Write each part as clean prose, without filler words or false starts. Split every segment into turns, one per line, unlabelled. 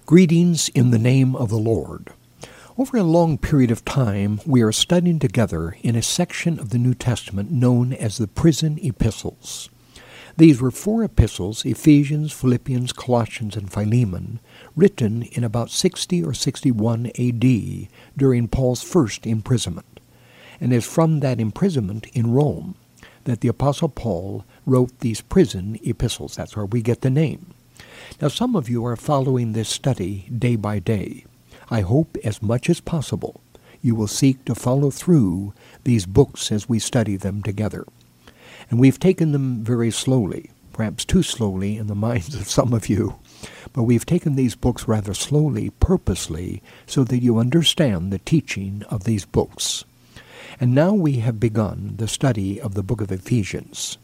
Greetings in the name of the Lord. Over a long period of time, we are studying together in a section of the New Testament known as the prison epistles. These were 4 epistles, Ephesians, Philippians, Colossians, and Philemon, written in about 60 or 61 A.D. during Paul's first imprisonment. And it's from that imprisonment in Rome that the Apostle Paul wrote these prison epistles. That's where we get the name. Now, some of you are following this study day by day. I hope as much as possible you will seek to follow through these books as we study them together. And we've taken them very slowly, perhaps too slowly in the minds of some of you, but we've taken these books rather slowly, purposely, so that you understand the teaching of these books. And now we have begun the study of the book of Ephesians.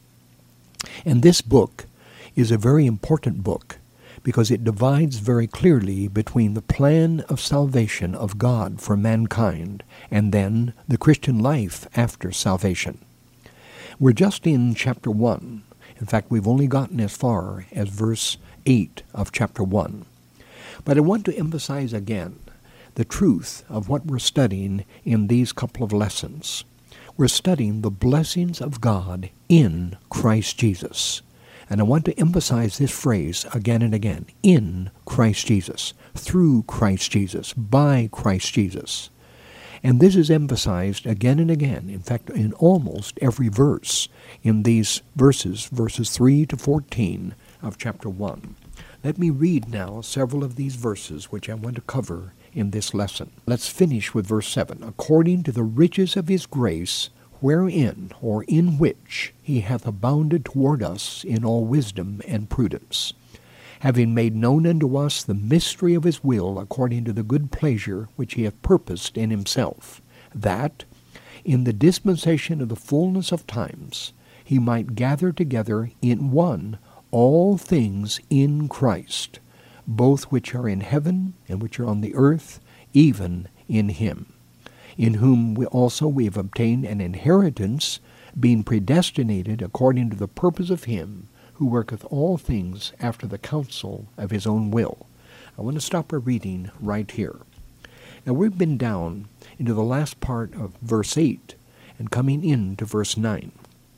And this book is a very important book because it divides very clearly between the plan of salvation of God for mankind and then the Christian life after salvation. We're just in chapter 1. In fact, we've only gotten as far as verse 8 of chapter 1. But I want to emphasize again the truth of what we're studying in these couple of lessons. We're studying the blessings of God in Christ Jesus. And I want to emphasize this phrase again and again, in Christ Jesus, through Christ Jesus, by Christ Jesus. And this is emphasized again and again, in fact, in almost every verse in these verses 3 to 14 of chapter 1. Let me read now several of these verses which I want to cover in this lesson. Let's finish with verse 7. According to the riches of his grace, wherein or in which he hath abounded toward us in all wisdom and prudence, having made known unto us the mystery of his will according to the good pleasure which he hath purposed in himself, that, in the dispensation of the fullness of times, he might gather together in one all things in Christ, both which are in heaven and which are on the earth, even in him, in whom we have obtained an inheritance, being predestinated according to the purpose of him who worketh all things after the counsel of his own will. I want to stop our reading right here. Now we've been down into the last part of verse 8 and coming into verse 9.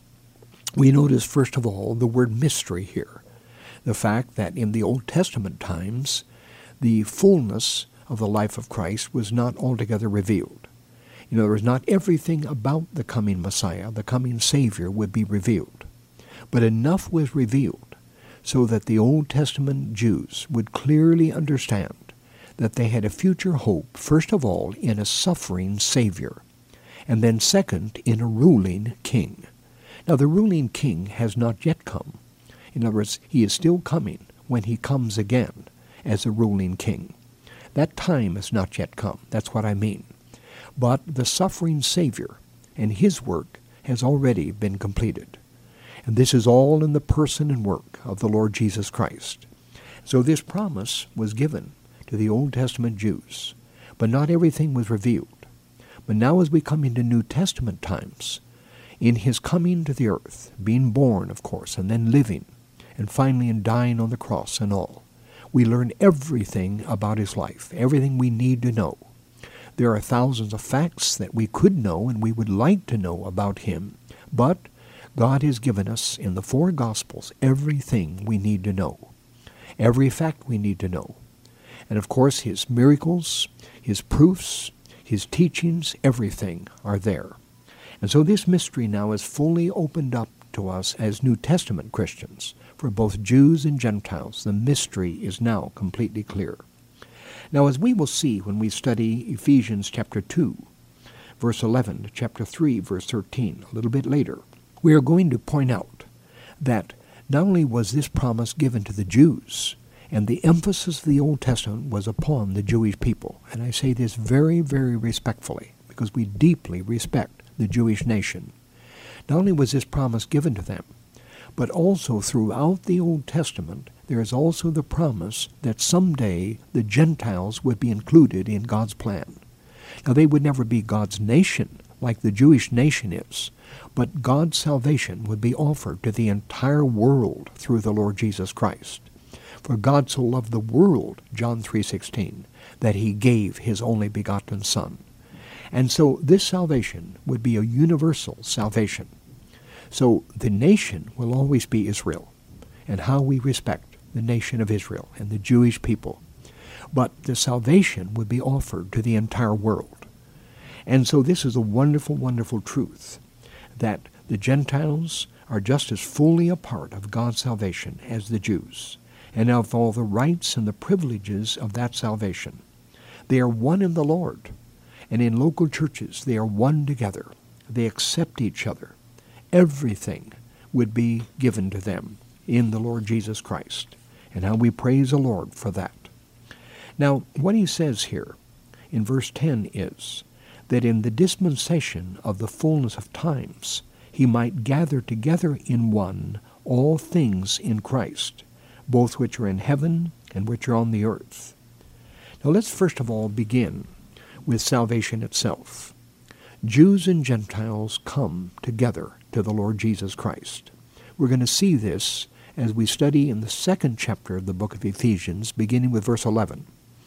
We notice, first of all, the word mystery here. The fact that in the Old Testament times, the fullness of the life of Christ was not altogether revealed. In other words, not everything about the coming Messiah, the coming Savior, would be revealed. But enough was revealed so that the Old Testament Jews would clearly understand that they had a future hope, first of all, in a suffering Savior, and then second, in a ruling king. Now, the ruling king has not yet come. In other words, he is still coming when he comes again as a ruling king. That time has not yet come. That's what I mean. But the suffering Savior and his work has already been completed. And this is all in the person and work of the Lord Jesus Christ. So this promise was given to the Old Testament Jews, but not everything was revealed. But now as we come into New Testament times, in his coming to the earth, being born, of course, and then living, and finally in dying on the cross and all, we learn everything about his life, everything we need to know. There are thousands of facts that we could know and we would like to know about him, but God has given us in the 4 Gospels everything we need to know, every fact we need to know. And of course his miracles, his proofs, his teachings, everything are there. And so this mystery now is fully opened up to us as New Testament Christians. For both Jews and Gentiles, the mystery is now completely clear. Now, as we will see when we study Ephesians chapter 2, verse 11, to chapter 3, verse 13, a little bit later, we are going to point out that not only was this promise given to the Jews, and the emphasis of the Old Testament was upon the Jewish people, and I say this very, very respectfully, because we deeply respect the Jewish nation. Not only was this promise given to them, but also throughout the Old Testament, there is also the promise that someday the Gentiles would be included in God's plan. Now, they would never be God's nation like the Jewish nation is, but God's salvation would be offered to the entire world through the Lord Jesus Christ. For God so loved the world, John 3:16, that he gave his only begotten Son. And so this salvation would be a universal salvation. So the nation will always be Israel, and how we respect the nation of Israel and the Jewish people. But the salvation would be offered to the entire world. And so this is a wonderful, wonderful truth, that the Gentiles are just as fully a part of God's salvation as the Jews, and of all the rights and the privileges of that salvation. They are one in the Lord, and in local churches they are one together. They accept each other. Everything would be given to them in the Lord Jesus Christ, and how we praise the Lord for that. Now, what he says here in verse 10 is that in the dispensation of the fullness of times, he might gather together in one all things in Christ, both which are in heaven and which are on the earth. Now let's first of all begin with salvation itself. Jews and Gentiles come together to the Lord Jesus Christ. We're going to see this as we study in the second chapter of the book of Ephesians, beginning with verse 11.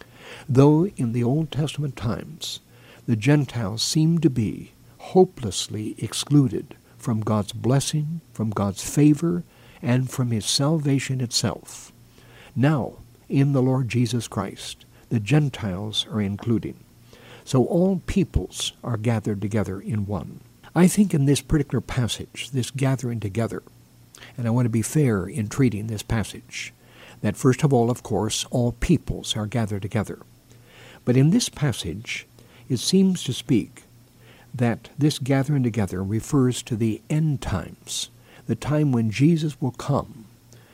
Though in the Old Testament times the Gentiles seemed to be hopelessly excluded from God's blessing, from God's favor, and from his salvation itself, now in the Lord Jesus Christ the Gentiles are included. So all peoples are gathered together in one. I think in this particular passage, this gathering together, and I want to be fair in treating this passage, that first of all, of course, all peoples are gathered together. But in this passage, it seems to speak that this gathering together refers to the end times, the time when Jesus will come,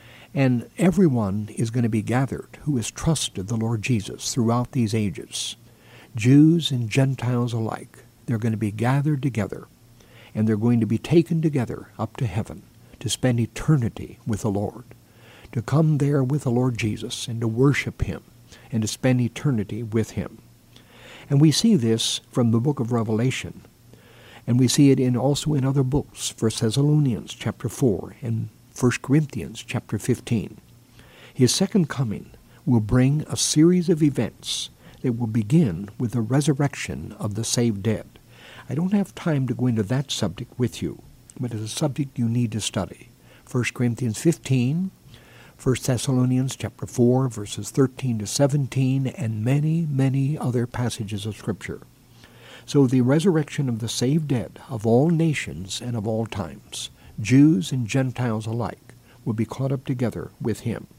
and everyone is going to be gathered who has trusted the Lord Jesus throughout these ages. Jews and Gentiles alike, they're going to be gathered together, and they're going to be taken together up to heaven to spend eternity with the Lord, to come there with the Lord Jesus and to worship him and to spend eternity with him. And we see this from the book of Revelation, and we see it also in other books, 1 Thessalonians chapter 4 and 1 Corinthians chapter 15. His second coming will bring a series of events that will begin with the resurrection of the saved dead. I don't have time to go into that subject with you, but it's a subject you need to study. 1 Corinthians 15, 1 Thessalonians chapter 4, verses 13 to 17, and many, many other passages of Scripture. So the resurrection of the saved dead of all nations and of all times, Jews and Gentiles alike, will be caught up together with him.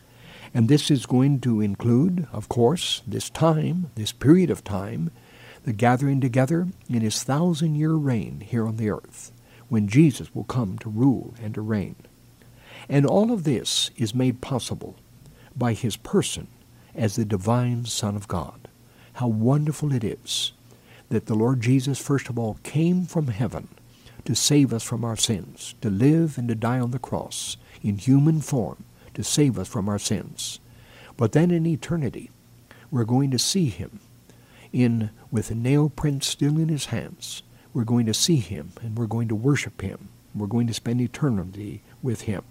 And this is going to include, of course, this time, this period of time, the gathering together in his 1,000-year reign here on the earth, when Jesus will come to rule and to reign. And all of this is made possible by his person as the divine Son of God. How wonderful it is that the Lord Jesus, first of all, came from heaven to save us from our sins, to live and to die on the cross in human form, to save us from our sins. But then in eternity, we're going to see him with a nail print still in his hands. We're going to see him, and we're going to worship him. We're going to spend eternity with him.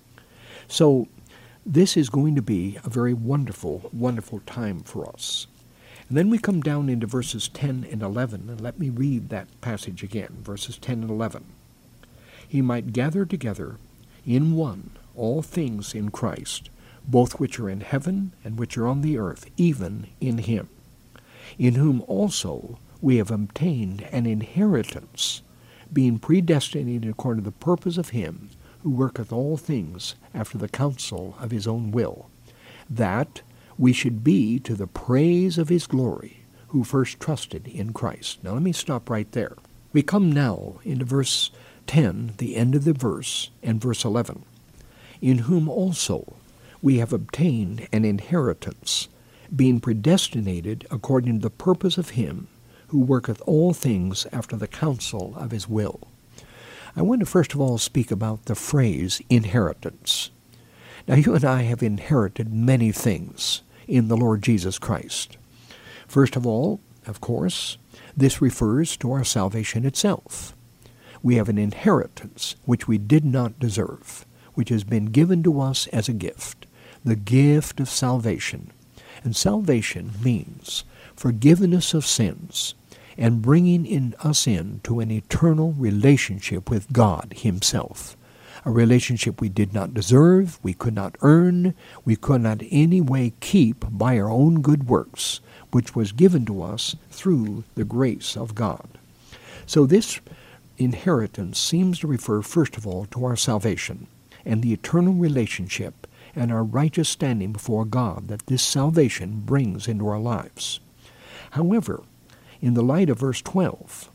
So this is going to be a very wonderful, wonderful time for us. And then we come down into verses 10 and 11, and let me read that passage again, verses 10 and 11. He might gather together in one all things in Christ, both which are in heaven and which are on the earth, even in him, in whom also we have obtained an inheritance, being predestinated according to the purpose of him who worketh all things after the counsel of his own will, that we should be to the praise of his glory, who first trusted in Christ. Now let me stop right there. We come now into verse 10, the end of the verse, and verse 11. In whom also we have obtained an inheritance, being predestinated according to the purpose of him who worketh all things after the counsel of his will. I want to first of all speak about the phrase inheritance. Now you and I have inherited many things in the Lord Jesus Christ. First of all, of course, this refers to our salvation itself. We have an inheritance which we did not deserve, which has been given to us as a gift. the gift of salvation. And salvation means forgiveness of sins and bringing us into an eternal relationship with God himself. A relationship we did not deserve, we could not earn, we could not in any way keep by our own good works, which was given to us through the grace of God. So this inheritance seems to refer, first of all, to our salvation and the eternal relationship and our righteous standing before God that this salvation brings into our lives. However, in the light of verse 12,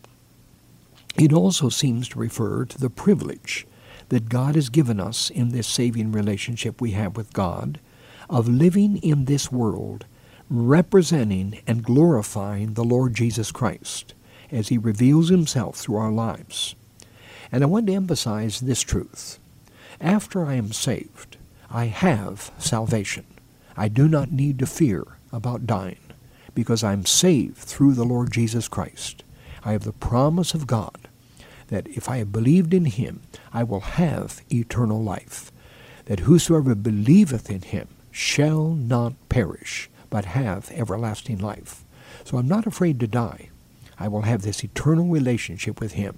it also seems to refer to the privilege that God has given us in this saving relationship we have with God of living in this world representing and glorifying the Lord Jesus Christ as he reveals himself through our lives. And I want to emphasize this truth. After I am saved, I have salvation. I do not need to fear about dying because I'm saved through the Lord Jesus Christ. I have the promise of God that if I have believed in him, I will have eternal life, that whosoever believeth in him shall not perish, but have everlasting life. So I'm not afraid to die. I will have this eternal relationship with him.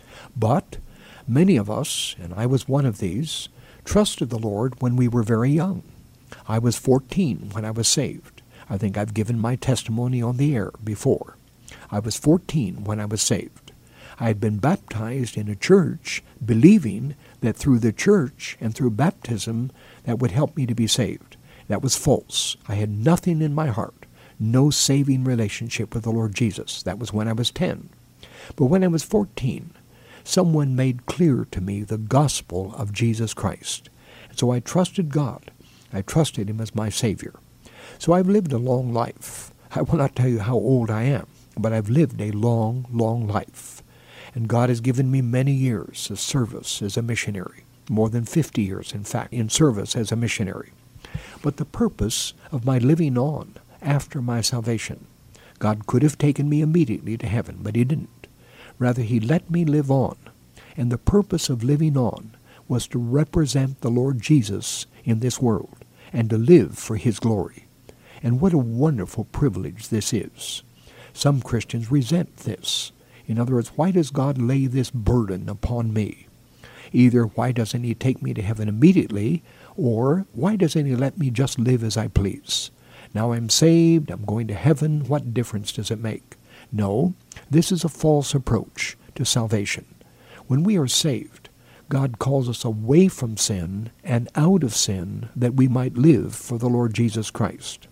But many of us, and I was one of these, trusted the Lord when we were very young. I was 14 when I was saved. I think I've given my testimony on the air before. I was 14 when I was saved. I had been baptized in a church, believing that through the church and through baptism that would help me to be saved. That was false. I had nothing in my heart, no saving relationship with the Lord Jesus. That was when I was 10. But when I was 14, someone made clear to me the gospel of Jesus Christ. And so I trusted God. I trusted him as my Savior. So I've lived a long life. I will not tell you how old I am, but I've lived a long, long life. And God has given me many years of service as a missionary, more than 50 years, in fact, in service as a missionary. But the purpose of my living on after my salvation, God could have taken me immediately to heaven, but he didn't. Rather, he let me live on. And the purpose of living on was to represent the Lord Jesus in this world and to live for his glory. And what a wonderful privilege this is. Some Christians resent this. In other words, why does God lay this burden upon me? Either why doesn't he take me to heaven immediately, or why doesn't he let me just live as I please? Now I'm saved, I'm going to heaven, what difference does it make? No, this is a false approach to salvation. When we are saved, God calls us away from sin and out of sin that we might live for the Lord Jesus Christ.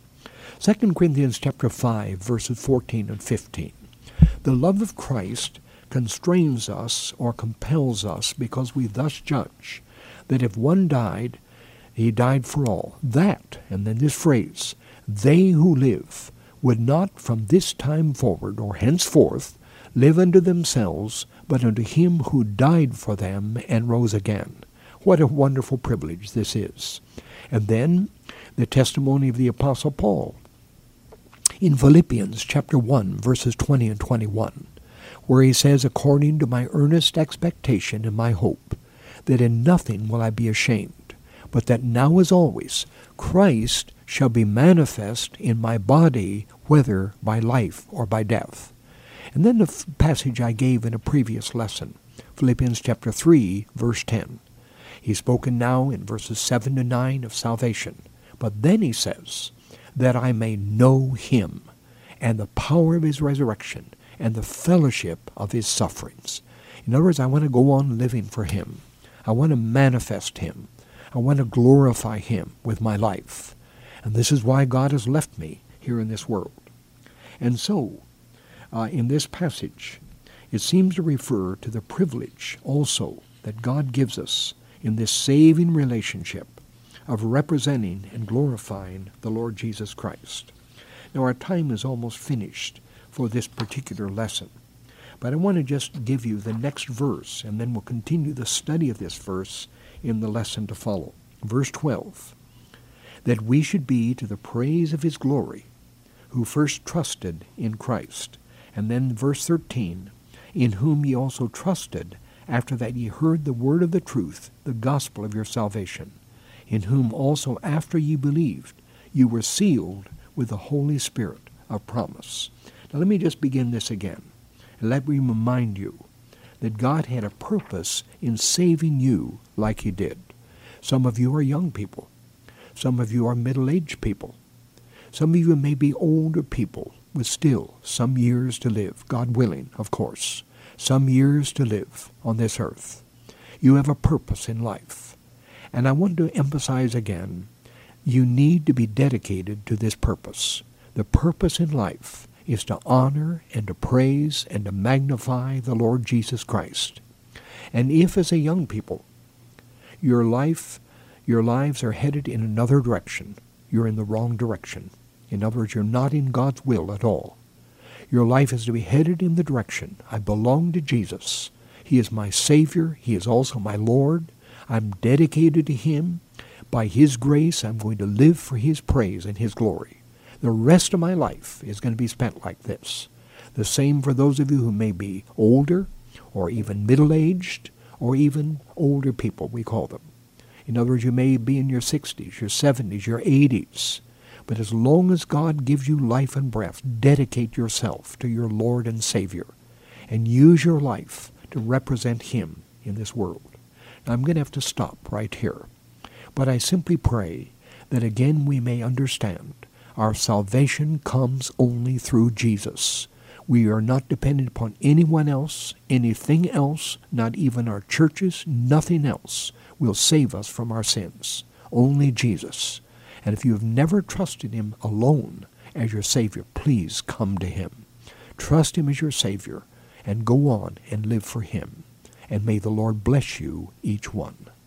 2 Corinthians chapter 5, verses 14 and 15. The love of Christ constrains us or compels us because we thus judge that if one died, he died for all. That, and then this phrase, they who live would not from this time forward or henceforth live unto themselves, but unto him who died for them and rose again. What a wonderful privilege this is. And then the testimony of the Apostle Paul in Philippians chapter 1, verses 20 and 21, where he says, according to my earnest expectation and my hope, that in nothing will I be ashamed, but that now as always Christ shall be manifest in my body, whether by life or by death. And then the passage I gave in a previous lesson, Philippians chapter 3, verse 10. He's spoken now in verses 7 to 9 of salvation. But then he says, that I may know him and the power of his resurrection and the fellowship of his sufferings. In other words, I want to go on living for him. I want to manifest him. I want to glorify him with my life. And this is why God has left me here in this world. And so, in this passage, it seems to refer to the privilege also that God gives us in this saving relationship of representing and glorifying the Lord Jesus Christ. Now, our time is almost finished for this particular lesson, but I want to just give you the next verse, and then we'll continue the study of this verse in the lesson to follow. Verse 12, that we should be to the praise of his glory, who first trusted in Christ. And then verse 13, in whom ye also trusted, after that ye heard the word of the truth, the gospel of your salvation. in whom also after ye believed, you were sealed with the Holy Spirit of promise. Now let me just begin this again. And let me remind you that God had a purpose in saving you like he did. Some of you are young people. Some of you are middle-aged people. Some of you may be older people with still some years to live, God willing, of course, some years to live on this earth. You have a purpose in life. And I want to emphasize again, you need to be dedicated to this purpose. The purpose in life is to honor and to praise and to magnify the Lord Jesus Christ. And if as a young people, your lives are headed in another direction, you're in the wrong direction. In other words, you're not in God's will at all. Your life is to be headed in the direction, I belong to Jesus. He is my Savior. He is also my Lord. I'm dedicated to him. By his grace, I'm going to live for his praise and his glory. The rest of my life is going to be spent like this. The same for those of you who may be older or even middle-aged or even older people, we call them. In other words, you may be in your 60s, your 70s, your 80s. But as long as God gives you life and breath, dedicate yourself to your Lord and Savior and use your life to represent him in this world. Now, I'm going to have to stop right here. But I simply pray that again we may understand our salvation comes only through Jesus. We are not dependent upon anyone else, anything else, not even our churches, nothing else will save us from our sins. Only Jesus. And if you have never trusted him alone as your Savior, please come to him. Trust him as your Savior and go on and live for him. And may the Lord bless you, each one.